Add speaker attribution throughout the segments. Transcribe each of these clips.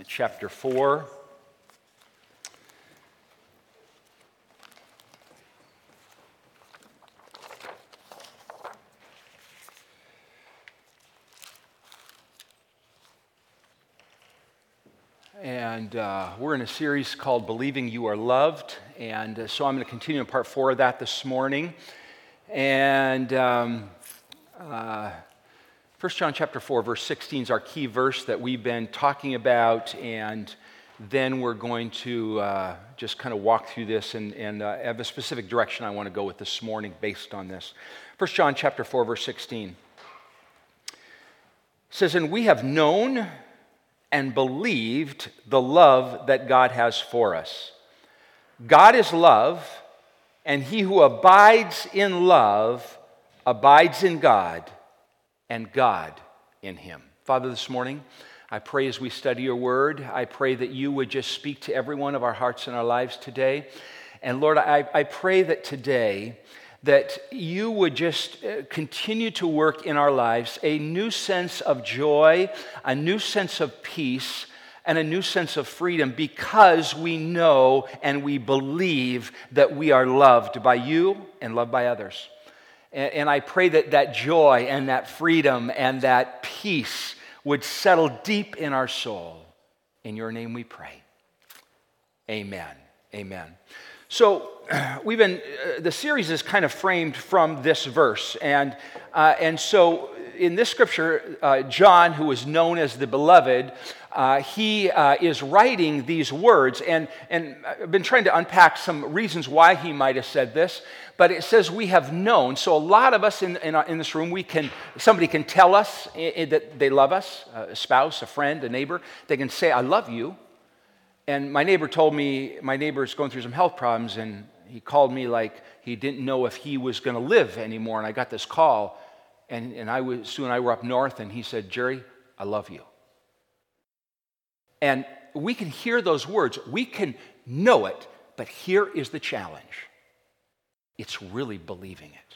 Speaker 1: chapter 4. And we're in a series called Believing You Are Loved. And so I'm going to continue in part 4 of that this morning. And 1 John chapter 4, verse 16 is our key verse that we've been talking about. And then we're going to just kind of walk through this and have a specific direction I want to go with this morning based on this. 1 John chapter 4, verse 16 says, "And we have known and believed the love that God has for us. God is love, and he who abides in love abides in God, and God in him." Father, this morning, I pray as we study your word, I pray that you would just speak to every one of our hearts and our lives today. And Lord, I pray that today, that you would just continue to work in our lives a new sense of joy, a new sense of peace, and a new sense of freedom because we know and we believe that we are loved by you and loved by others. And I pray that that joy and that freedom and that peace would settle deep in our soul. In your name we pray. Amen. Amen. So the series is kind of framed from this verse. And so in this scripture, John, who is known as the Beloved, he is writing these words. And I've been trying to unpack some reasons why he might have said this. But it says we have known. So a lot of us in this room, somebody can tell us that they love us, a spouse, a friend, a neighbor. They can say, "I love you." And my neighbor told me, my neighbor's going through some health problems, and he called me like he didn't know if he was going to live anymore. And I got this call, and Sue and I were up north, and he said, "Jerry, I love you." And we can hear those words. We can know it, but here is the challenge. It's really believing it.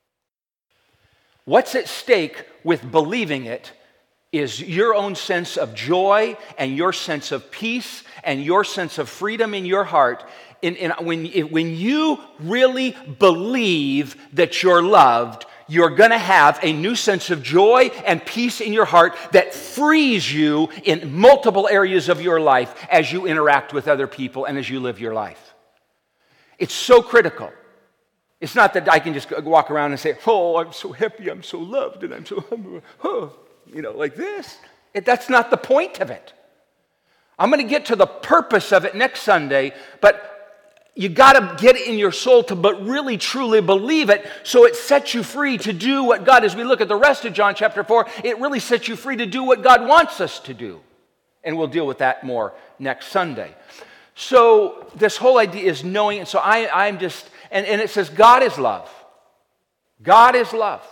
Speaker 1: What's at stake with believing it is your own sense of joy and your sense of peace and your sense of freedom in your heart. When you really believe that you're loved, you're going to have a new sense of joy and peace in your heart that frees you in multiple areas of your life as you interact with other people and as you live your life. It's so critical. It's not that I can just walk around and say, "Oh, I'm so happy, I'm so loved, and I'm so, like this." That's not the point of it. I'm going to get to the purpose of it next Sunday, but you got to get it in your soul to really truly believe it so it sets you free to do what God, as we look at the rest of John chapter 4, it really sets you free to do what God wants us to do. And we'll deal with that more next Sunday. So this whole idea is knowing it. So I'm just, and it says God is love. God is love.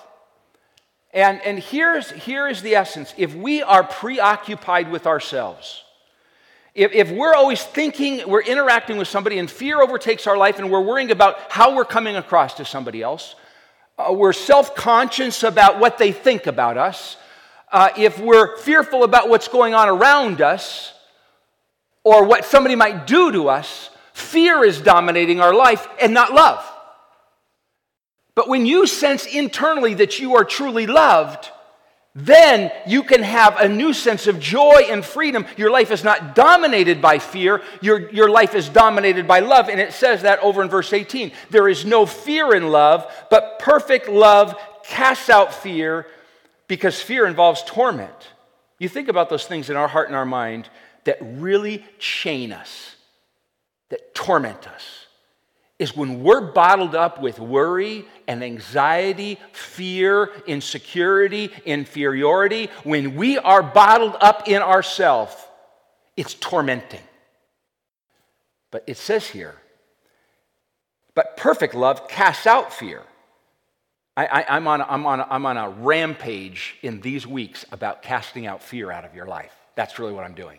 Speaker 1: And here is the essence. If we are preoccupied with ourselves, if we're always thinking, we're interacting with somebody and fear overtakes our life and we're worrying about how we're coming across to somebody else, we're self-conscious about what they think about us, if we're fearful about what's going on around us or what somebody might do to us, fear is dominating our life and not love. But when you sense internally that you are truly loved, then you can have a new sense of joy and freedom. Your life is not dominated by fear. Your life is dominated by love. And it says that over in verse 18. There is no fear in love, but perfect love casts out fear because fear involves torment. You think about those things in our heart and our mind that really chain us, that torment us. Is when we're bottled up with worry and anxiety, fear, insecurity, inferiority, when we are bottled up in ourselves, it's tormenting. But it says here, but perfect love casts out fear. I'm on a rampage in these weeks about casting out fear out of your life. That's really what I'm doing.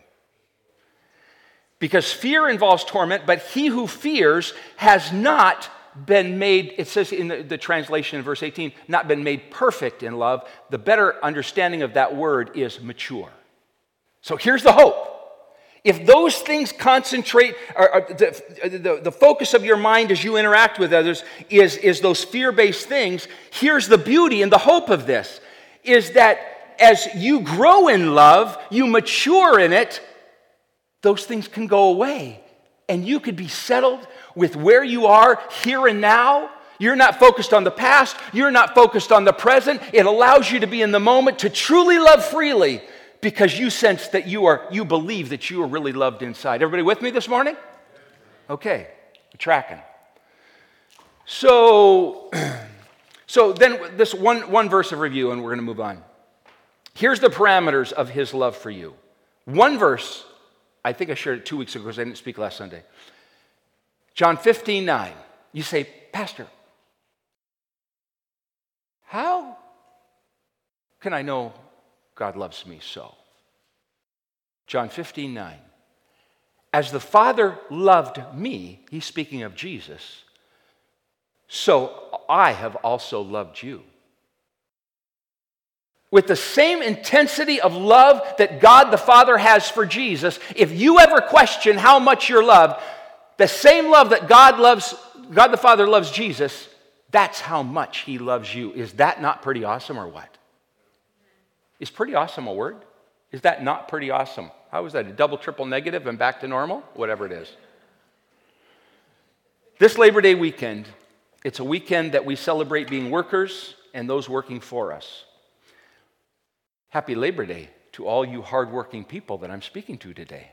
Speaker 1: Because fear involves torment, but he who fears has not been made, it says in the translation in verse 18, not been made perfect in love. The better understanding of that word is mature. So here's the hope. if those things concentrate, or the focus of your mind as you interact with others is those fear-based things, here's the beauty and the hope of this, is that as you grow in love, you mature in it, those things can go away. And you could be settled with where you are here and now. You're not focused on the past. You're not focused on the present. It allows you to be in the moment, to truly love freely, because you sense that you believe that you are really loved inside. Everybody with me this morning? Okay, we're tracking. So then this one verse of review, and we're going to move on. Here's the parameters of his love for you. One verse, I think I shared it 2 weeks ago because I didn't speak last Sunday. John 15:9. You say, Pastor, how can I know God loves me so? John 15:9. As the Father loved me, he's speaking of Jesus, so I have also loved you. With the same intensity of love that God the Father has for Jesus, if you ever question how much you're loved, the same love that God the Father loves Jesus, that's how much he loves you. Is that not pretty awesome or what? Is pretty awesome a word? Is that not pretty awesome? How is that? A double, triple negative and back to normal? Whatever it is. This Labor Day weekend, it's a weekend that we celebrate being workers and those working for us. Happy Labor Day to all you hardworking people that I'm speaking to today.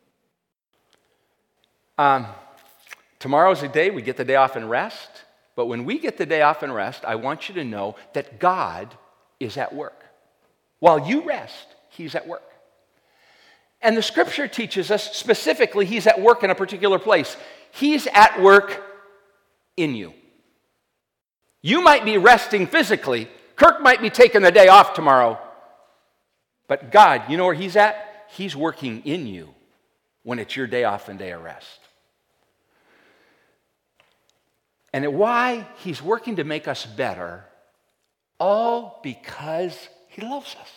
Speaker 1: Tomorrow's a day we get the day off and rest, but when we get the day off and rest, I want you to know that God is at work. While you rest, he's at work. And the scripture teaches us specifically he's at work in a particular place. He's at work in you. You might be resting physically. Kirk might be taking the day off tomorrow. But God, you know where he's at? He's working in you when it's your day off and day of rest. And why? He's working to make us better, all because he loves us.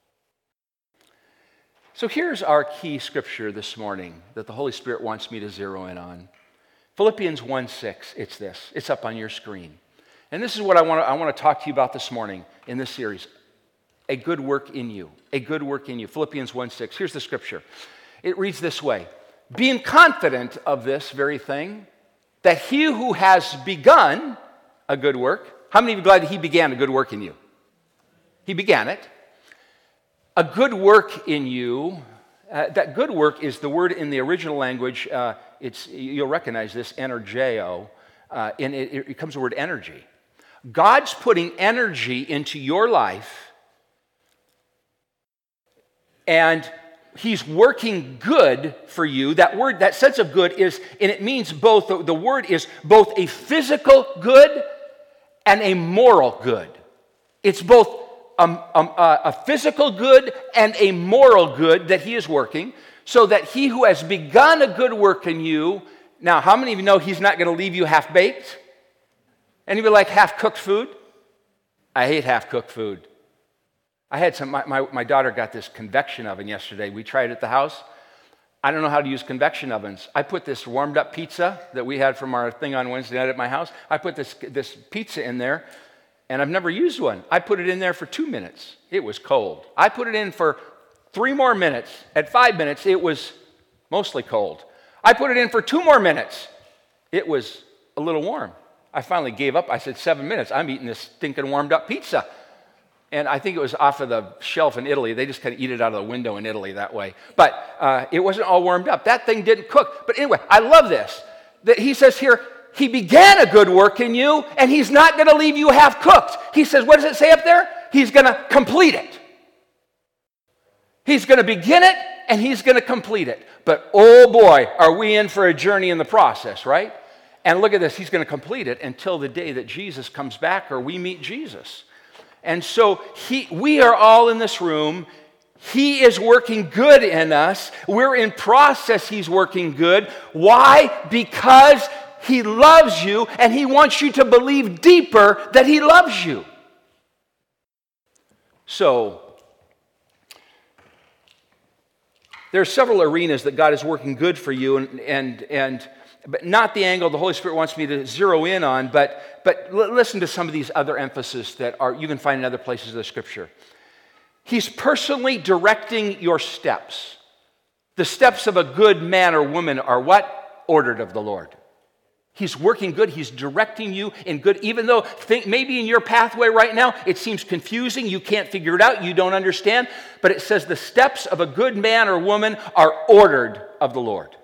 Speaker 1: So here's our key scripture this morning that the Holy Spirit wants me to zero in on. Philippians 1:6, it's this. It's up on your screen. And this is what I want to talk to you about this morning in this series. A good work in you. A good work in you. Philippians 1:6. Here's the scripture. It reads this way. Being confident of this very thing, that he who has begun a good work, how many of you are glad that he began a good work in you? He began it. A good work in you, that good work is the word in the original language, you'll recognize this, energeo, and it comes the word energy. God's putting energy into your life, and he's working good for you. That word, that sense of good is, and it means both, the word is both a physical good and a moral good. It's both a physical good and a moral good that he is working, so that he who has begun a good work in you, now how many of you know he's not going to leave you half-baked? Anybody like half-cooked food? I hate half-cooked food. I had my daughter got this convection oven yesterday. We tried it at the house. I don't know how to use convection ovens. I put this warmed up pizza that we had from our thing on Wednesday night at my house. I put this pizza in there, and I've never used one. I put it in there for 2 minutes. It was cold. I put it in for 3 more minutes. At 5 minutes, it was mostly cold. I put it in for 2 more minutes. It was a little warm. I finally gave up. I said, 7 minutes. I'm eating this stinking warmed up pizza. And I think it was off of the shelf in Italy. They just kind of eat it out of the window in Italy that way. But it wasn't all warmed up. That thing didn't cook. But anyway, I love this. That he says here, he began a good work in you, and he's not going to leave you half-cooked. He says, what does it say up there? He's going to complete it. He's going to begin it, and he's going to complete it. But oh boy, are we in for a journey in the process, right? And look at this. He's going to complete it until the day that Jesus comes back or we meet Jesus. And so we are all in this room. He is working good in us. We're in process. He's working good. Why? Because he loves you, and he wants you to believe deeper that he loves you. So, There are several arenas that God is working good for you, but not the angle the Holy Spirit wants me to zero in on, but listen to some of these other emphases that you can find in other places of the Scripture. He's personally directing your steps. The steps of a good man or woman are what? Ordered of the Lord. He's working good. He's directing you in good, even though maybe in your pathway right now it seems confusing, you can't figure it out, you don't understand, but it says the steps of a good man or woman are ordered of the Lord.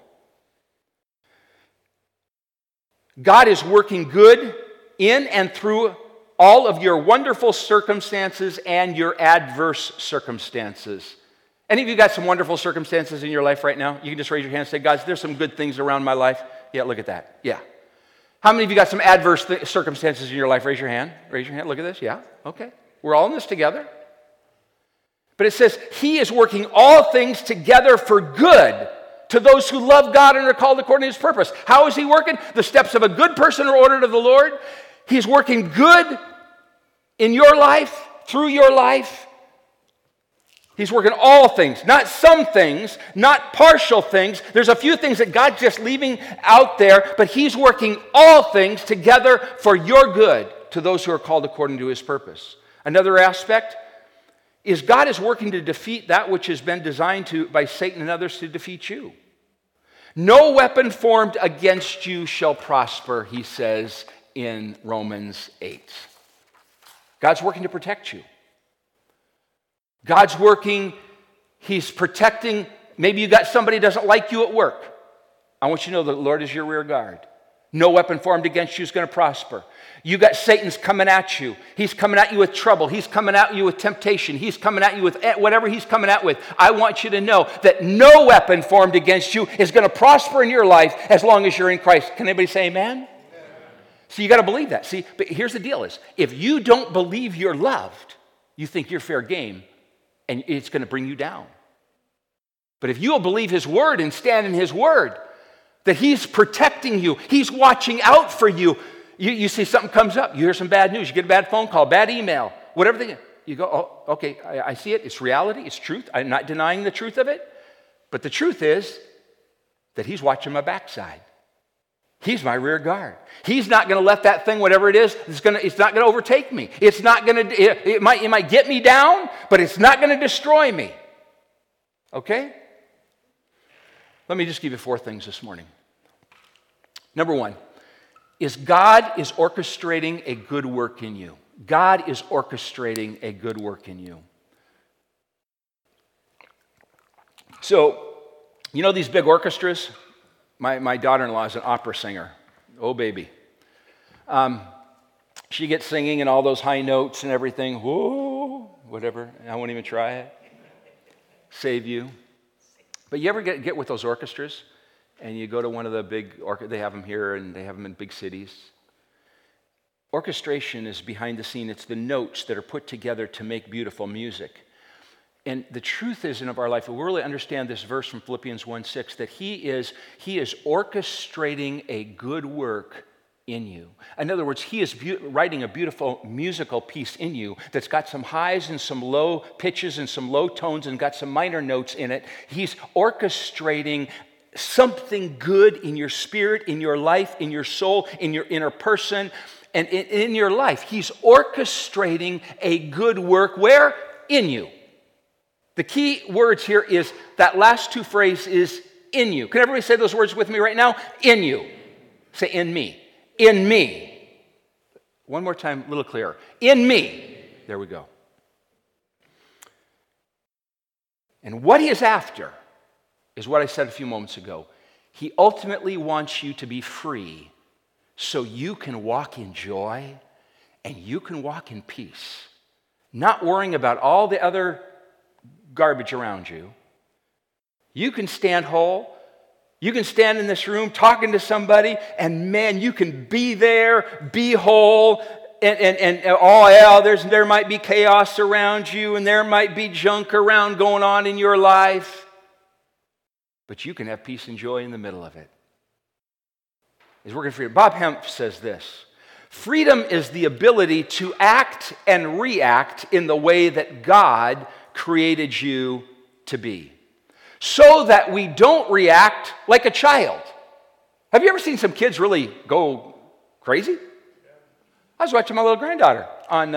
Speaker 1: God is working good in and through all of your wonderful circumstances and your adverse circumstances. Any of you got some wonderful circumstances in your life right now? You can just raise your hand and say, "God, there's some good things around my life." Yeah, look at that. Yeah. How many of you got some adverse circumstances in your life? Raise your hand. Raise your hand. Look at this. Yeah. Okay. We're all in this together. But it says, He is working all things together for good to those who love God and are called according to His purpose. How is He working? The steps of a good person are ordered of the Lord. He's working good in your life, through your life. He's working all things, not some things, not partial things. There's a few things that God's just leaving out there, but He's working all things together for your good to those who are called according to His purpose. Another aspect is God is working to defeat that which has been designed by Satan and others to defeat you. No weapon formed against you shall prosper, He says in Romans 8. God's working to protect you. God's working, He's protecting. Maybe you got somebody who doesn't like you at work. I want you to know the Lord is your rear guard. No weapon formed against you is going to prosper. You got Satan's coming at you. He's coming at you with trouble. He's coming at you with temptation. He's coming at you with whatever he's coming at with. I want you to know that no weapon formed against you is going to prosper in your life as long as you're in Christ. Can anybody say amen? Amen. So you got to believe that. See, but here's the deal is, if you don't believe you're loved, you think you're fair game, and it's going to bring you down. But if you'll believe His word and stand in His word, that He's protecting you, He's watching out for you. You see something comes up, you hear some bad news, you get a bad phone call, bad email, whatever you go, oh, okay, I see it, it's reality, it's truth. I'm not denying the truth of it. But the truth is that He's watching my backside. He's my rear guard. He's not going to let that thing, whatever it is, it's not going to overtake me. It's not going to, it might get me down, but it's not going to destroy me. Okay? Let me just give you 4 things this morning. Number 1 is God is orchestrating a good work in you. God is orchestrating a good work in you. So, you know these big orchestras? My daughter-in-law is an opera singer. Oh, baby. She gets singing and all those high notes and everything. Whoa, whatever. I won't even try it. Save you. But you ever get with those orchestras and you go to one of the big, they have them here and they have them in big cities. Orchestration is behind the scene. It's the notes that are put together to make beautiful music. And the truth is in our life, if we really understand this verse from Philippians 1:6, that He is orchestrating a good work in you. In other words, He is writing a beautiful musical piece in you that's got some highs and some low pitches and some low tones and got some minor notes in it. He's orchestrating something good in your spirit, in your life, in your soul, in your inner person, and in your life. He's orchestrating a good work where? In you. The key words here is that last 2 phrases is in you. Can everybody say those words with me right now? In you. Say in me. In me. One more time, a little clearer. In me. There we go. And what He is after is what I said a few moments ago. He ultimately wants you to be free so you can walk in joy and you can walk in peace. Not worrying about all the other garbage around you. You can stand whole. You can stand in this room talking to somebody, and man, you can be there, be whole, and oh yeah, there might be chaos around you, and there might be junk around going on in your life, but you can have peace and joy in the middle of it. He's working for you. Bob Hemp says this: freedom is the ability to act and react in the way that God created you to be. so that we don't react like a child. Have you ever seen some kids really go crazy? I was watching my little granddaughter on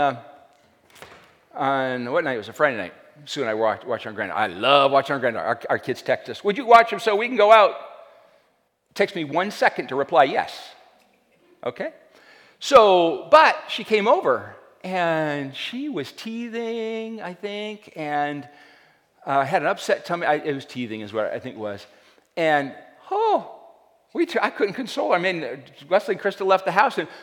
Speaker 1: what night? It was a Friday night. Sue and I were watching our granddaughter. I love watching our granddaughter. Our kids text us, would you watch them so we can go out? It takes me 1 second to reply yes. Okay? So, but she came over, and she was teething, I think, and had an upset tummy. It was teething is what I think it was. And, I couldn't console her. I mean, Wesley and Krista left the house, and,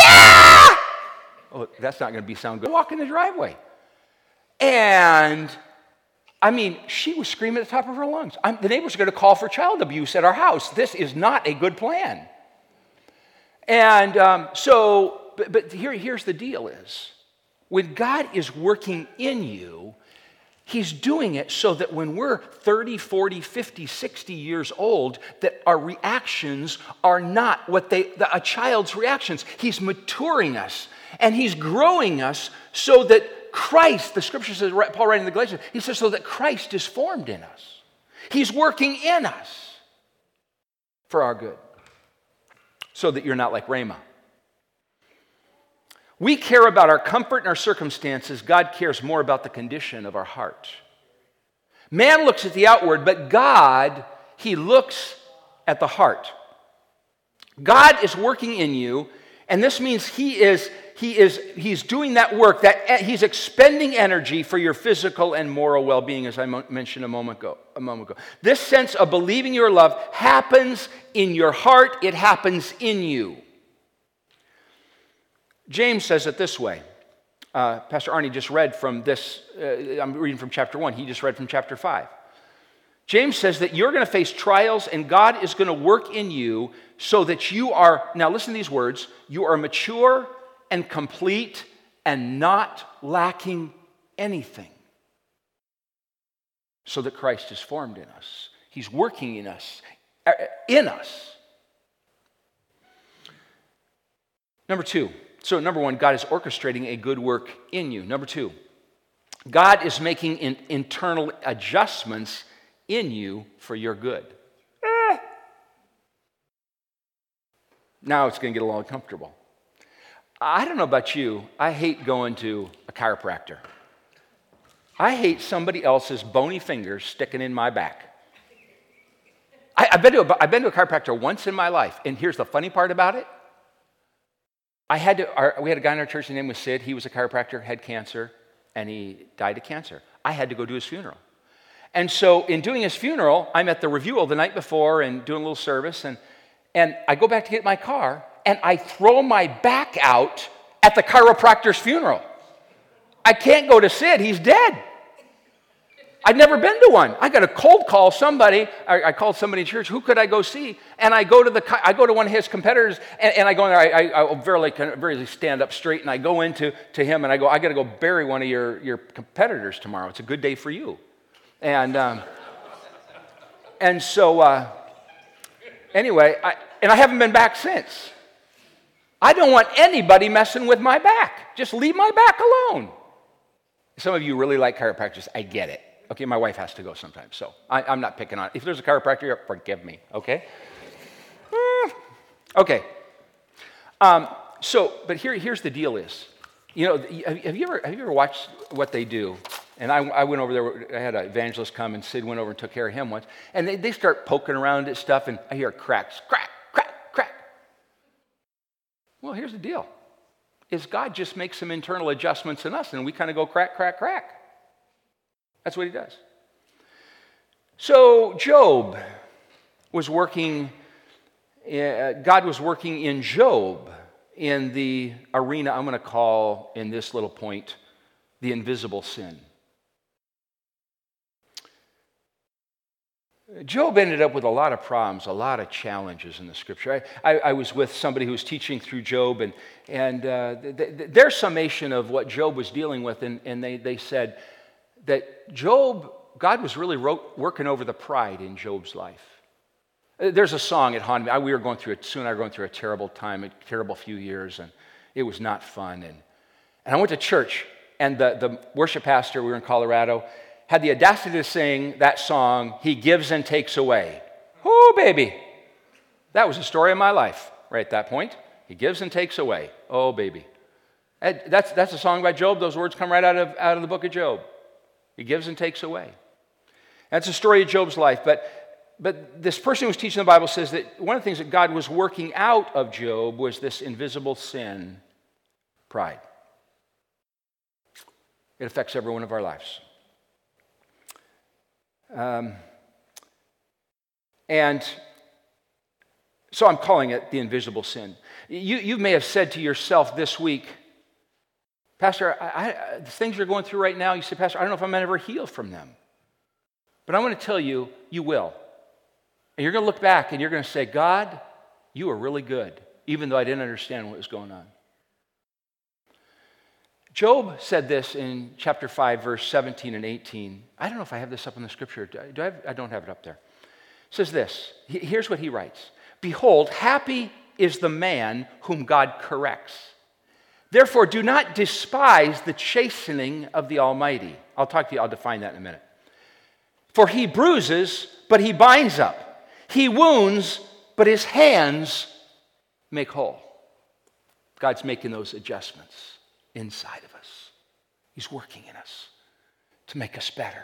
Speaker 1: oh, that's not going to sound good. Walk in the driveway. And, I mean, she was screaming at the top of her lungs. The neighbors are going to call for child abuse at our house. This is not a good plan. And but here's the deal is, when God is working in you, He's doing it so that when we're 30, 40, 50, 60 years old, that our reactions are not what a child's reactions. He's maturing us, and He's growing us so that Christ, the scripture says, Paul writing in the Galatians, he says, so that Christ is formed in us. He's working in us for our good, so that you're not like Ramah. We care about our comfort and our circumstances. God cares more about the condition of our heart. Man looks at the outward, but God, He looks at the heart. God is working in you, and this means He's doing that work, that He's expending energy for your physical and moral well-being, as I mentioned a moment ago. This sense of believing your love happens in your heart. It happens in you. James says it this way. Pastor Arnie just read from this. I'm reading from chapter 1. He just read from chapter 5. James says that you're going to face trials, and God is going to work in you so that you are, now listen to these words, you are mature and complete and not lacking anything, so that Christ is formed in us. He's working in us. Number one, God is orchestrating a good work in you. Number two, God is making internal adjustments in you for your good. Now it's going to get a little uncomfortable. I don't know about you, I hate going to a chiropractor. I hate somebody else's bony fingers sticking in my back. I've been to a chiropractor once in my life, and here's the funny part about it. We had a guy in our church, his name was Sid. He was a chiropractor, had cancer, and he died of cancer. I had to go do his funeral. And so in doing his funeral, I'm at the review the night before and doing a little service, and I go back to get my car, and I throw my back out at the chiropractor's funeral. I can't go to Sid. He's dead. I'd never been to one. I got to cold call somebody. I called somebody in church. Who could I go see? And I go to one of his competitors, and I go in there. I very stand up straight, and I go into him, and I go, I got to go bury one of your competitors tomorrow. It's a good day for you. And so anyway, I haven't been back since. I don't want anybody messing with my back. Just leave my back alone. Some of you really like chiropractors. I get it. Okay, my wife has to go sometimes, so I'm not picking on it. If there's a chiropractor, forgive me, okay? Okay. But here's the deal is, have you ever watched what they do? And I went over there, I had an evangelist come, and Sid went over and took care of him once, and they start poking around at stuff, and I hear cracks, crack, crack, crack. Well, here's the deal, is God just makes some internal adjustments in us, and we kind of go crack, crack, crack. That's what He does. So Job was working, God was working in Job in the arena I'm going to call, in this little point, the invisible sin. Job ended up with a lot of problems, a lot of challenges in the scripture. I was with somebody who was teaching through Job, and their summation of what Job was dealing with, and they said that God was really working over the pride in Job's life. There's a song that haunted me. We were going through a terrible time, a terrible few years, and it was not fun. And I went to church, and the worship pastor, we were in Colorado, had the audacity to sing that song, He Gives and Takes Away. Oh, baby. That was the story of my life right at that point. He gives and takes away. Oh, baby. That's a song by Job. Those words come right out of the book of Job. He gives and takes away. That's the story of Job's life. But this person who was teaching the Bible says that one of the things that God was working out of Job was this invisible sin, pride. It affects every one of our lives. And so I'm calling it the invisible sin. You may have said to yourself this week, Pastor, the things you're going through right now, you say, Pastor, I don't know if I'm going to ever heal from them. But I want to tell you, you will. And you're going to look back and you're going to say, God, you were really good, even though I didn't understand what was going on. Job said this in chapter 5, verse 17 and 18. I don't know if I have this up in the scripture. I don't have it up there. It says this. Here's what he writes. Behold, happy is the man whom God corrects. Therefore, do not despise the chastening of the Almighty. I'll define that in a minute. For he bruises, but he binds up. He wounds, but his hands make whole. God's making those adjustments inside of us. He's working in us to make us better.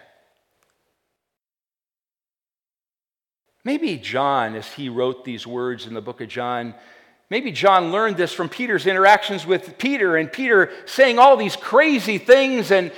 Speaker 1: Maybe John, as he wrote these words in the book of John, maybe John learned this from Peter's interactions with Peter, and Peter saying all these crazy things, and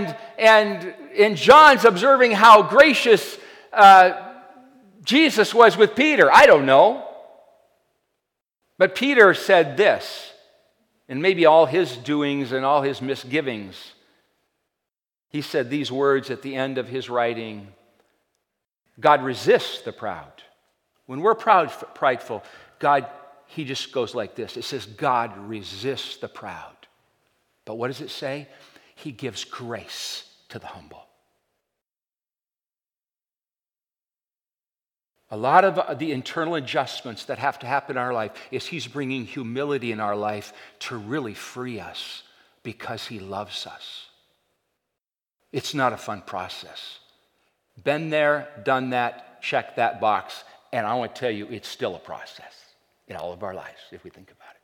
Speaker 1: John's observing how gracious Jesus was with Peter. I don't know. But Peter said this, and maybe all his doings and all his misgivings. He said these words at the end of his writing, God resists the proud. When we're prideful, God, he just goes like this. It says, God resists the proud. But what does it say? He gives grace to the humble. A lot of the internal adjustments that have to happen in our life is he's bringing humility in our life to really free us because he loves us. It's not a fun process. Been there, done that, check that box, and I want to tell you, it's still a process in all of our lives, if we think about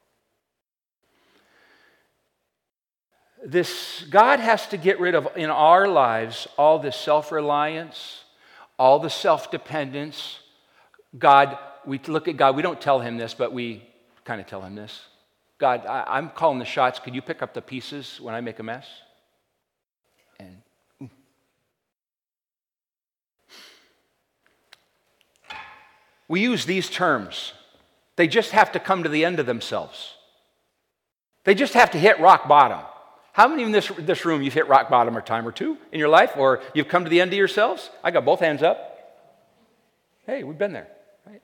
Speaker 1: it. God has to get rid of, in our lives, all this self-reliance, all the self-dependence. God, we look at God, we don't tell him this, but we kind of tell him this. God, I'm calling the shots. Could you pick up the pieces when I make a mess? And we use these terms. They just have to come to the end of themselves. They just have to hit rock bottom. How many in this room you've hit rock bottom a time or two in your life, or you've come to the end of yourselves? I got both hands up. Hey, we've been there, right?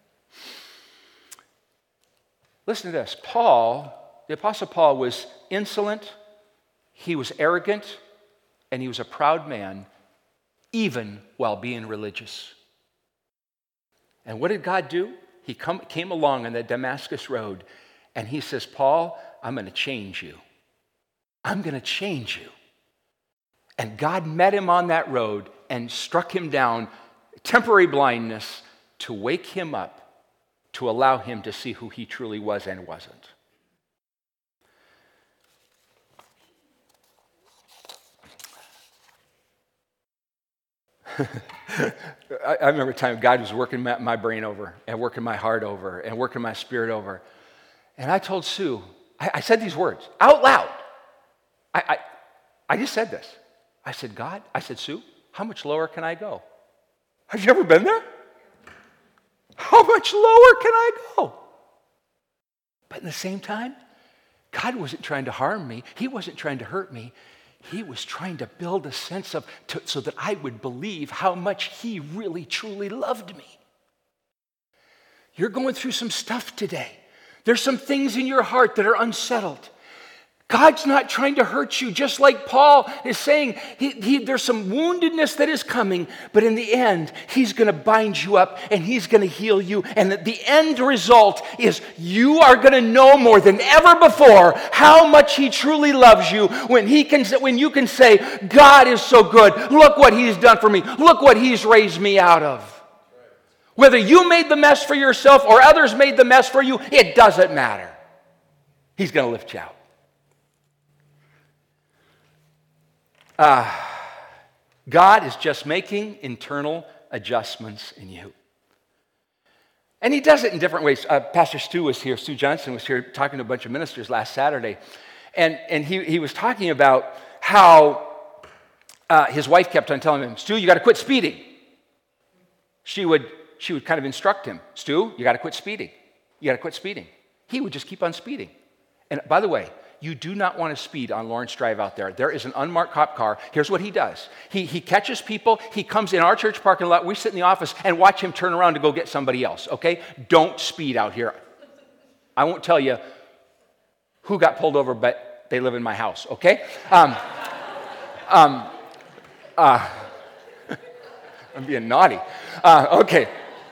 Speaker 1: Listen to this. The Apostle Paul was insolent, he was arrogant, and he was a proud man, even while being religious. And what did God do? He came along on the Damascus road, and he says, Paul, I'm going to change you. I'm going to change you. And God met him on that road and struck him down, temporary blindness, to wake him up, to allow him to see who he truly was and wasn't. I remember a time God was working my brain over and working my heart over and working my spirit over. And I told Sue, I said these words out loud. I just said this. I said, God, Sue, how much lower can I go? Have you ever been there? How much lower can I go? But at the same time, God wasn't trying to harm me. He wasn't trying to hurt me. He was trying to build a sense of, so that I would believe how much he really, truly loved me. You're going through some stuff today. There's some things in your heart that are unsettled. God's not trying to hurt you, just like Paul is saying. There's some woundedness that is coming, but in the end, he's going to bind you up and he's going to heal you. And the end result is you are going to know more than ever before how much he truly loves you when you can say, God is so good. Look what he's done for me. Look what he's raised me out of. Whether you made the mess for yourself or others made the mess for you, it doesn't matter. He's going to lift you out. God is just making internal adjustments in you. And he does it in different ways. Pastor Stu Johnson was here talking to a bunch of ministers last Saturday. And he was talking about how his wife kept on telling him, Stu, you got to quit speeding. She would kind of instruct him, Stu, you got to quit speeding. You got to quit speeding. He would just keep on speeding. And by the way, you do not want to speed on Lawrence Drive out there. There is an unmarked cop car. Here's what he does. He catches people. He comes in our church parking lot. We sit in the office and watch him turn around to go get somebody else, okay? Don't speed out here. I won't tell you who got pulled over, but they live in my house, okay? I'm being naughty. Okay.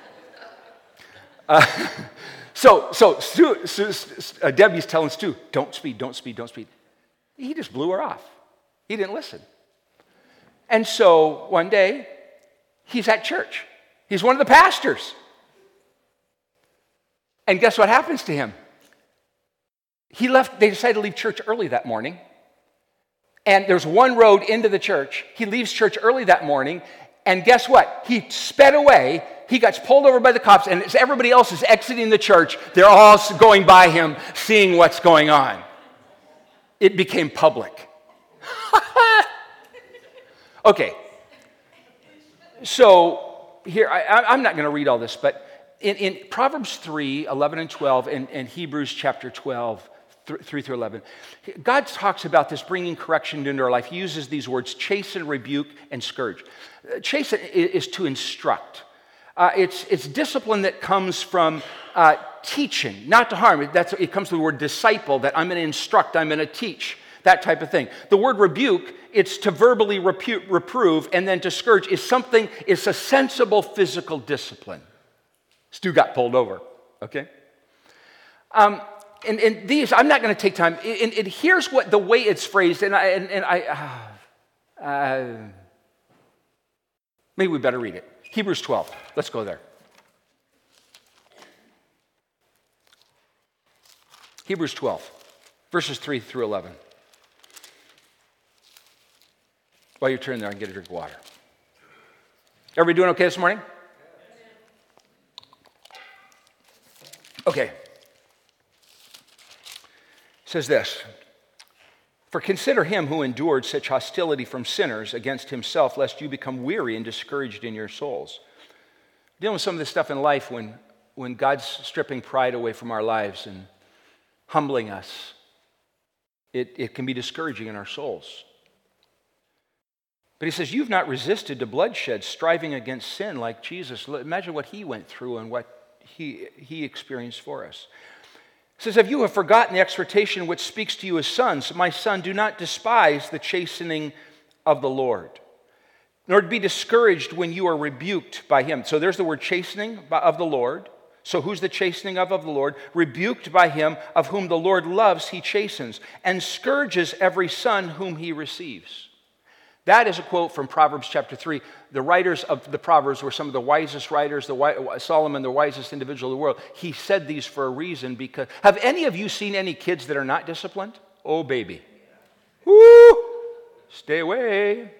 Speaker 1: So Debbie's telling Stu, don't speed. He just blew her off. He didn't listen. And so one day, he's at church. He's one of the pastors. And guess what happens to him? They decided to leave church early that morning. And there's one road into the church. He leaves church early that morning. And guess what? He sped away. He gets pulled over by the cops, and as everybody else is exiting the church, they're all going by him, seeing what's going on. It became public. Okay. So here, I'm not going to read all this, but in Proverbs 3, 11 and 12, and Hebrews chapter 12, 3 through 11, God talks about this bringing correction into our life. He uses these words, chasten, rebuke, and scourge. Chasten is to instruct. It's discipline that comes from teaching, not to harm. It comes from the word disciple, that I'm going to instruct, I'm going to teach, that type of thing. The word rebuke, it's to verbally reprove, and then to scourge it's a sensible physical discipline. Stu got pulled over, okay? And these, I'm not going to take time. And here's the way it's phrased, maybe we better read it. Hebrews 12. Let's go there. Hebrews 12, verses 3 through 11. While you're turning there, I can get a drink of water. Everybody doing okay this morning? Okay. It says this. For consider him who endured such hostility from sinners against himself, lest you become weary and discouraged in your souls. Dealing with some of this stuff in life when God's stripping pride away from our lives and humbling us, it can be discouraging in our souls. But he says, you've not resisted to bloodshed, striving against sin like Jesus. Imagine what he went through and what he experienced for us. It says, if you have forgotten the exhortation which speaks to you as sons, my son, do not despise the chastening of the Lord, nor be discouraged when you are rebuked by him. So there's the word chastening of the Lord. So who's the chastening of the Lord? Rebuked by him, of whom the Lord loves, he chastens, and scourges every son whom he receives. That is a quote from Proverbs chapter 3. The writers of the Proverbs were some of the wisest writers, Solomon, the wisest individual in the world. He said these for a reason, because... Have any of you seen any kids that are not disciplined? Oh, baby. Woo! Stay away.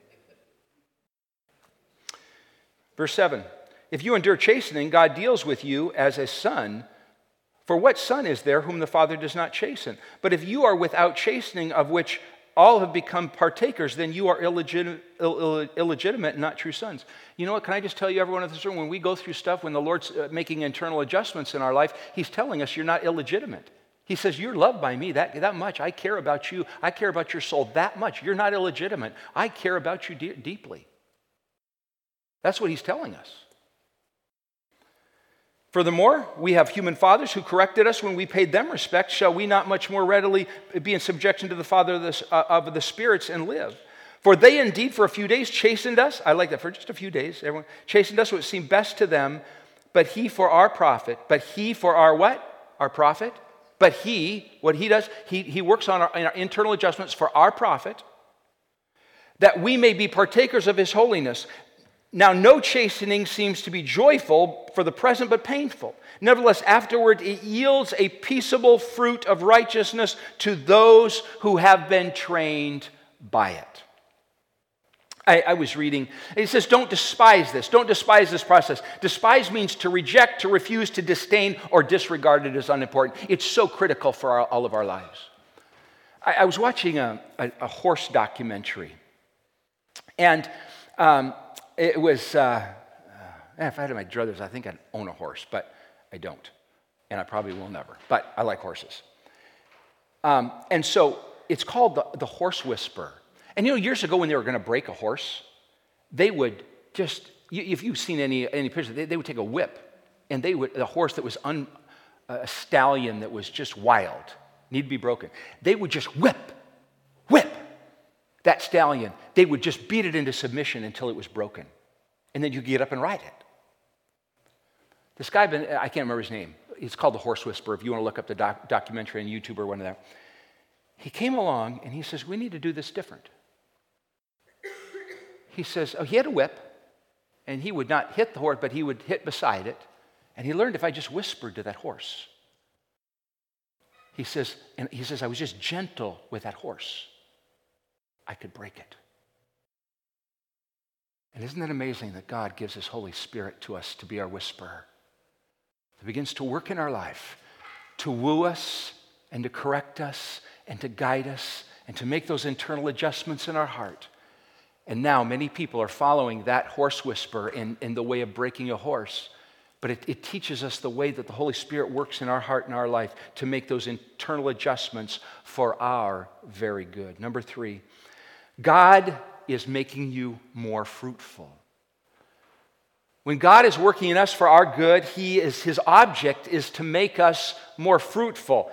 Speaker 1: Verse 7. If you endure chastening, God deals with you as a son. For what son is there whom the Father does not chasten? But if you are without chastening, of which all have become partakers, then you are illegitimate and not true sons. You know what? Can I just tell you, everyone in this room, when we go through stuff, when the Lord's making internal adjustments in our life, he's telling us you're not illegitimate. He says, you're loved by me that much. I care about you. I care about your soul that much. You're not illegitimate. I care about you deeply. That's what he's telling us. Furthermore, we have human fathers who corrected us when we paid them respect. Shall we not much more readily be in subjection to the Father of the spirits and live? For they indeed for a few days chastened us. I like that, for just a few days. Everyone chastened us what seemed best to them, but he for our profit. But he for our what? Our profit. But he, what he does, he works on our internal adjustments for our profit, that we may be partakers of his holiness. Now, no chastening seems to be joyful for the present, but painful. Nevertheless, afterward, it yields a peaceable fruit of righteousness to those who have been trained by it. I was reading, it says, don't despise this. Don't despise this process. Despise means to reject, to refuse, to disdain, or disregard it as unimportant. It's so critical for all of our lives. I was watching a horse documentary, and it was, if I had my druthers, I think I'd own a horse, but I don't. And I probably will never. But I like horses. And so it's called the Horse Whisperer. And years ago when they were going to break a horse, they would just, if you've seen any pictures, they would take a whip, and a horse that was a stallion that was just wild, need to be broken. They would just whip that stallion. They would just beat it into submission until it was broken. And then you get up and ride it. This guy, I can't remember his name. It's called The Horse Whisperer. If you want to look up the documentary on YouTube or one of that. He came along and he says, we need to do this different. He says, he had a whip, and he would not hit the horse, but he would hit beside it. And he learned if I just whispered to that horse. He says, I was just gentle with that horse, I could break it. And isn't it amazing that God gives his Holy Spirit to us to be our whisperer? That begins to work in our life, to woo us and to correct us and to guide us and to make those internal adjustments in our heart. And now many people are following that horse whisperer in the way of breaking a horse. But it teaches us the way that the Holy Spirit works in our heart and our life to make those internal adjustments for our very good. Number 3, God is making you more fruitful. When God is working in us for our good, his object is to make us more fruitful.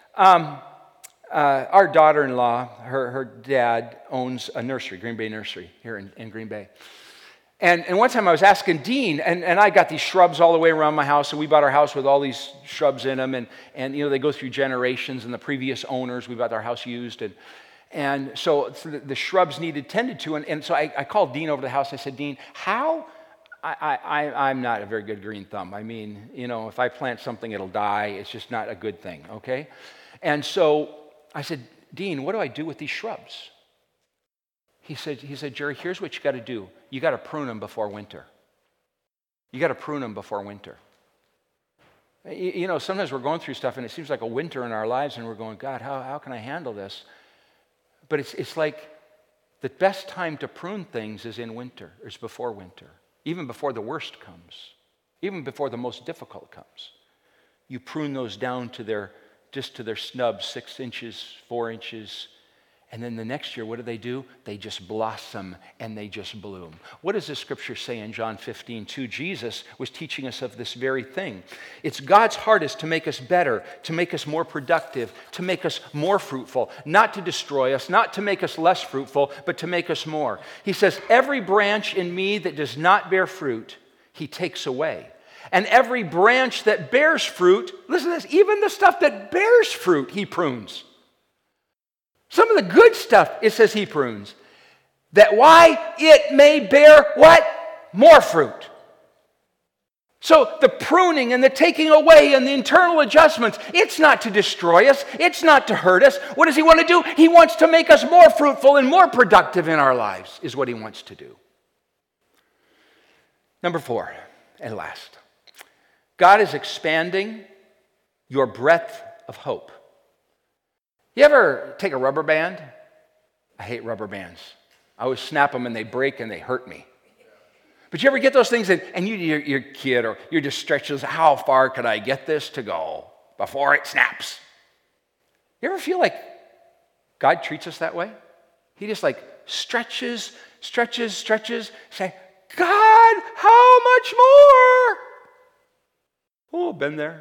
Speaker 1: Our daughter-in-law, her dad owns a nursery, Green Bay Nursery, here in Green Bay. And one time I was asking Dean, and I got these shrubs all the way around my house, and we bought our house with all these shrubs in them, and they go through generations, and the previous owners, we bought our house used, and so the shrubs needed tended to, and so I called Dean over to the house. I said, Dean, how? I'm not a very good green thumb. I mean, if I plant something, it'll die. It's just not a good thing, okay? And so I said, Dean, what do I do with these shrubs? He said, Jerry, here's what you got to do. You got to prune them before winter. You got to prune them before winter. Sometimes we're going through stuff and it seems like a winter in our lives and we're going, God, how can I handle this? But it's like the best time to prune things is in winter, is before winter, even before the worst comes, even before the most difficult comes. You prune those down to their snub, 6 inches, 4 inches, and then the next year, what do? They just blossom and they just bloom. What does the scripture say in John 15:2? Jesus was teaching us of this very thing. It's God's heart is to make us better, to make us more productive, to make us more fruitful, not to destroy us, not to make us less fruitful, but to make us more. He says, every branch in me that does not bear fruit, he takes away. And every branch that bears fruit, listen to this, even the stuff that bears fruit, he prunes. Some of the good stuff, it says he prunes. That why? It may bear what? More fruit. So the pruning and the taking away and the internal adjustments, it's not to destroy us. It's not to hurt us. What does he want to do? He wants to make us more fruitful and more productive in our lives, is what he wants to do. Number 4, and last. God is expanding your breadth of hope. You ever take a rubber band? I hate rubber bands. I always snap them and they break and they hurt me. But you ever get those things and you're a kid or you're just stretching, how far could I get this to go before it snaps? You ever feel like God treats us that way? He just like stretches, say, God, how much more? Oh, been there.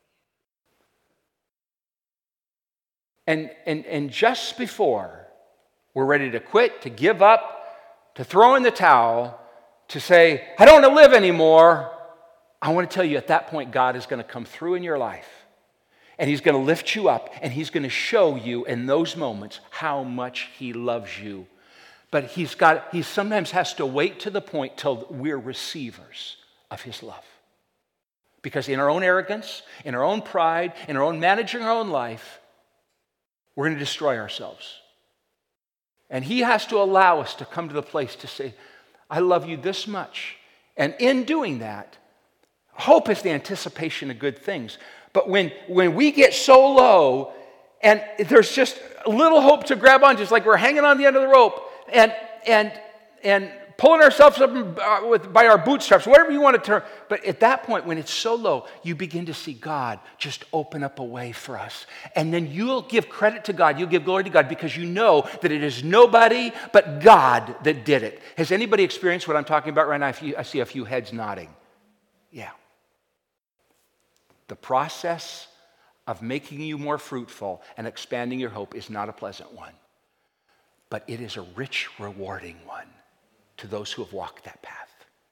Speaker 1: And just before we're ready to quit, to give up, to throw in the towel, to say, I don't want to live anymore, I want to tell you at that point, God is going to come through in your life. And He's going to lift you up, and He's going to show you in those moments how much He loves you. But He sometimes has to wait to the point till we're receivers of His love. Because in our own arrogance, in our own pride, in our own managing our own life, we're going to destroy ourselves. And He has to allow us to come to the place to say, I love you this much. And in doing that, hope is the anticipation of good things. But when we get so low and there's just a little hope to grab on, just like we're hanging on the end of the rope and pulling ourselves up by our bootstraps, whatever you want to term. But at that point, when it's so low, you begin to see God just open up a way for us. And then you'll give credit to God. You'll give glory to God because you know that it is nobody but God that did it. Has anybody experienced what I'm talking about right now? I see a few heads nodding. Yeah. The process of making you more fruitful and expanding your hope is not a pleasant one, but it is a rich, rewarding one to those who have walked that path.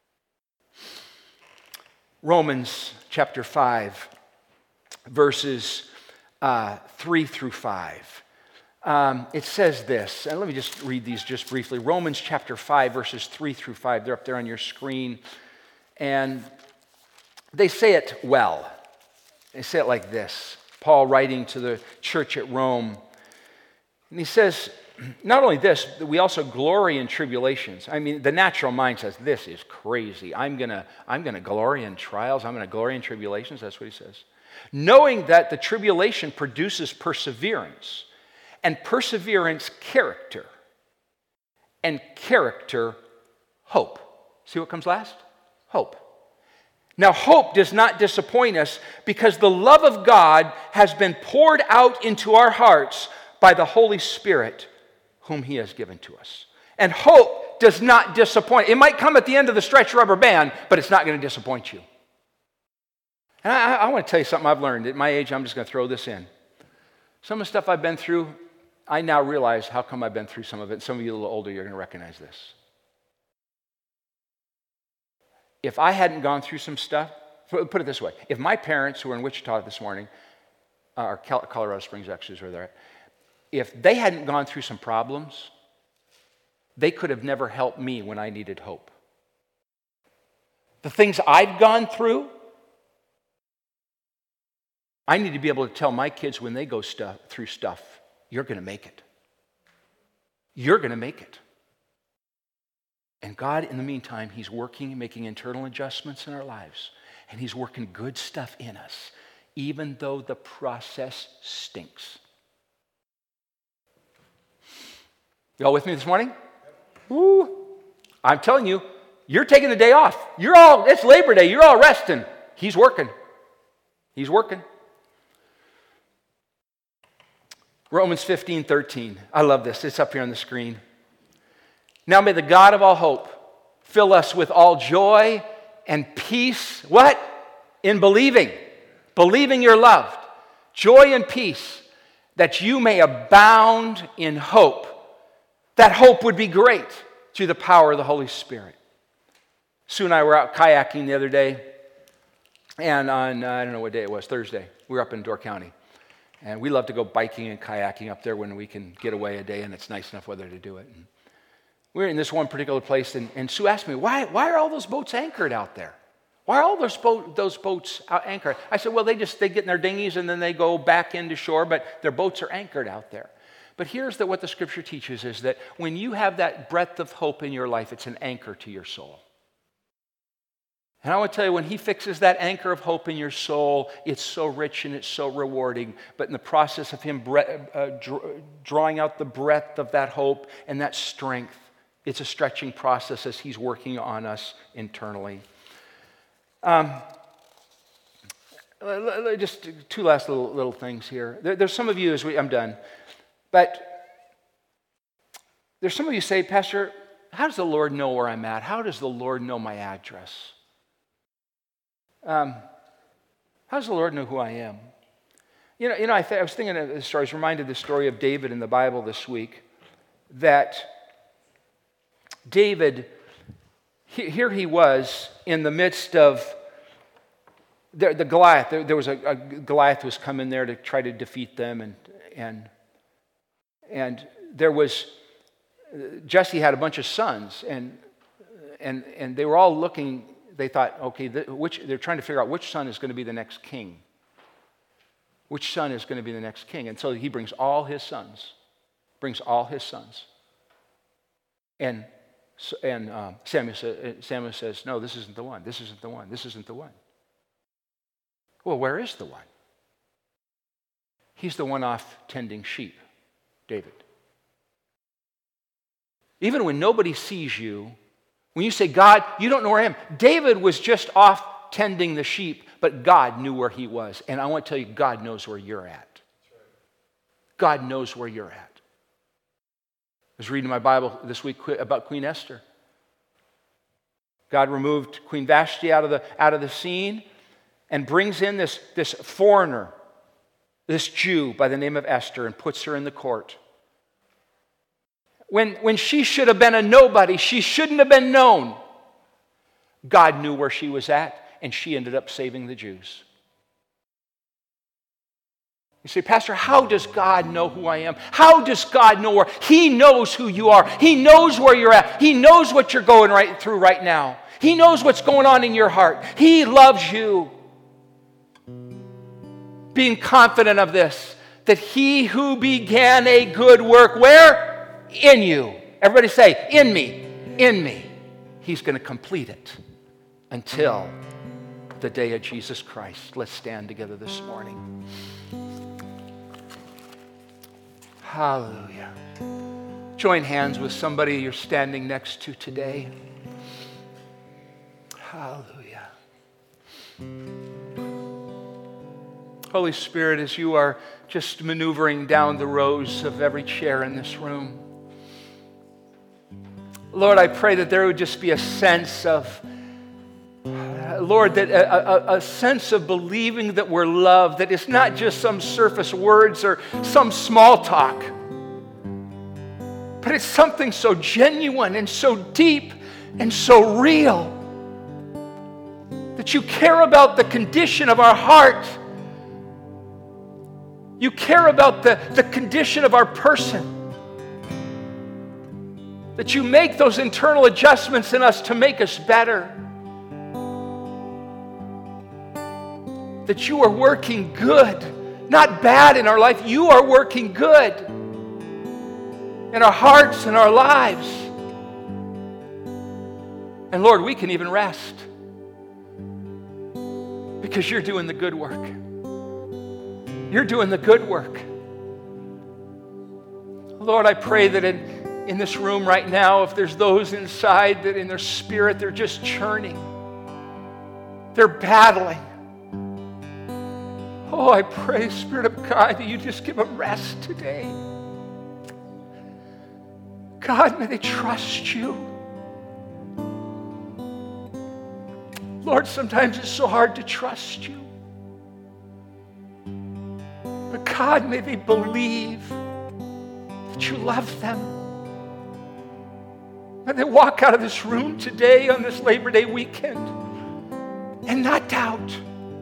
Speaker 1: Romans chapter 5, verses 3 through 5. It says this, and let me just read these just briefly. Romans chapter 5, verses 3 through 5. They're up there on your screen. And they say it well. They say it like this. Paul writing to the church at Rome. And he says, not only this, we also glory in tribulations. I mean, the natural mind says, this is crazy. I'm gonna glory in trials. I'm gonna glory in tribulations. That's what he says. Knowing that the tribulation produces perseverance, and perseverance, character, and character, hope. See what comes last? Hope. Now, hope does not disappoint us because the love of God has been poured out into our hearts by the Holy Spirit whom He has given to us. And hope does not disappoint. It might come at the end of the stretch rubber band, but it's not going to disappoint you. And I want to tell you something I've learned. At my age, I'm just going to throw this in. Some of the stuff I've been through, I now realize how come I've been through some of it. Some of you a little older, you're going to recognize this. If I hadn't gone through some stuff, put it this way. If my parents, who were in Wichita this morning, or Colorado Springs actually is where they're at, if they hadn't gone through some problems, they could have never helped me when I needed hope. The things I've gone through, I need to be able to tell my kids when they go through stuff, you're going to make it. You're going to make it. And God, in the meantime, He's working, making internal adjustments in our lives. And He's working good stuff in us, even though the process stinks. Y'all with me this morning? Woo. I'm telling you, you're taking the day off. It's Labor Day. You're all resting. He's working. He's working. Romans 15:13. I love this. It's up here on the screen. Now may the God of all hope fill us with all joy and peace. What? In believing. Believing you're loved. Joy and peace. That you may abound in hope. That hope would be great through the power of the Holy Spirit. Sue and I were out kayaking the other day. And on, I don't know what day it was, Thursday. We were up in Door County. And we love to go biking and kayaking up there when we can get away a day and it's nice enough weather to do it. And we were in this one particular place, and Sue asked me, why are all those boats anchored out there? Why are all those boats out anchored? I said, well, they get in their dinghies and then they go back into shore, but their boats are anchored out there. But here's what the Scripture teaches is that when you have that breath of hope in your life, it's an anchor to your soul. And I want to tell you, when He fixes that anchor of hope in your soul, it's so rich and it's so rewarding. But in the process of Him drawing out the breadth of that hope and that strength, it's a stretching process as He's working on us internally. Just two last little things here. There's some of you, I'm done. But there's some of you say, Pastor, how does the Lord know where I'm at? How does the Lord know my address? How does the Lord know who I am? I was thinking of this story. I was reminded of the story of David in the Bible this week. That David, here he was in the midst of the Goliath. There was a Goliath who was coming there to try to defeat them, and there was Jesse had a bunch of sons, and they were all looking. They thought, okay, they're trying to figure out which son is going to be the next king. Which son is going to be the next king? And so he brings all his sons. And Samuel says, no, this isn't the one. This isn't the one. This isn't the one. Well, where is the one? He's the one off tending sheep, David. Even when nobody sees you, when you say, God, you don't know where I am. David was just off tending the sheep, but God knew where he was. And I want to tell you, God knows where you're at. God knows where you're at. I was reading my Bible this week about Queen Esther. God removed Queen Vashti out of the scene and brings in this foreigner, this Jew by the name of Esther, and puts her in the court. When she should have been a nobody, she shouldn't have been known. God knew where she was at, and she ended up saving the Jews. You say, Pastor, how does God know who I am? How does God know where? He knows who you are. He knows where you're at. He knows what you're going through right now. He knows what's going on in your heart. He loves you. Being confident of this, that he who began a good work, where? In you. Everybody say, in me. In me. He's going to complete it until the day of Jesus Christ. Let's stand together this morning. Hallelujah. Join hands with somebody you're standing next to today. Hallelujah. Holy Spirit, as you are just maneuvering down the rows of every chair in this room, Lord, I pray that there would just be a sense of, Lord, that a sense of believing that we're loved, that it's not just some surface words or some small talk, but it's something so genuine and so deep and so real, that you care about the condition of our heart. You care about the condition of our person. That you make those internal adjustments in us to make us better. That you are working good, not bad in our life. You are working good in our hearts and our lives. And Lord, we can even rest because you're doing the good work. You're doing the good work. Lord, I pray that in this room right now, if there's those inside that in their spirit, they're just churning. They're battling. Oh, I pray, Spirit of God, that you just give them rest today. God, may they trust you. Lord, sometimes it's so hard to trust you. But God, may they believe that you love them. May they walk out of this room today on this Labor Day weekend and not doubt.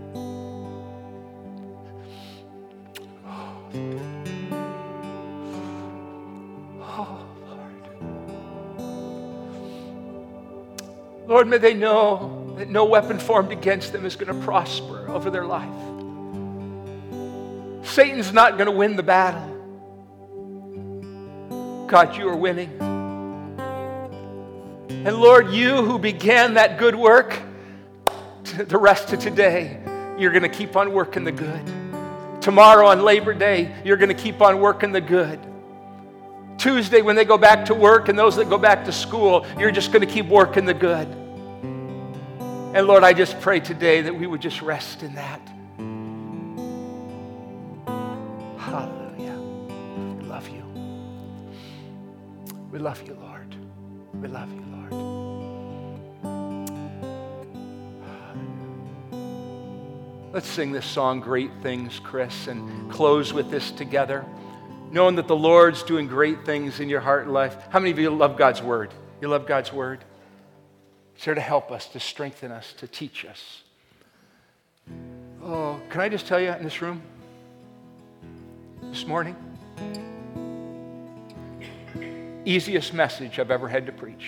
Speaker 1: Oh, Lord, may they know that no weapon formed against them is going to prosper over their life. Satan's not going to win the battle. God, you are winning. And Lord, you who began that good work, the rest of today, you're going to keep on working the good. Tomorrow on Labor Day, you're going to keep on working the good. Tuesday when they go back to work and those that go back to school, you're just going to keep working the good. And Lord, I just pray today that we would just rest in that. Hallelujah. We love you. We love you, Lord. We love you, Lord. Let's sing this song, Great Things, Chris, and close with this together. Knowing that the Lord's doing great things in your heart and life. How many of you love God's Word? You love God's Word? It's there to help us, to strengthen us, to teach us. Oh, can I just tell you in this room this morning? Easiest message I've ever had to preach.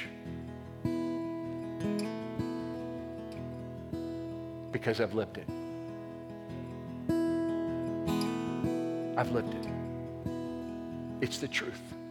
Speaker 1: Because I've lived it. I've lived it. It's the truth.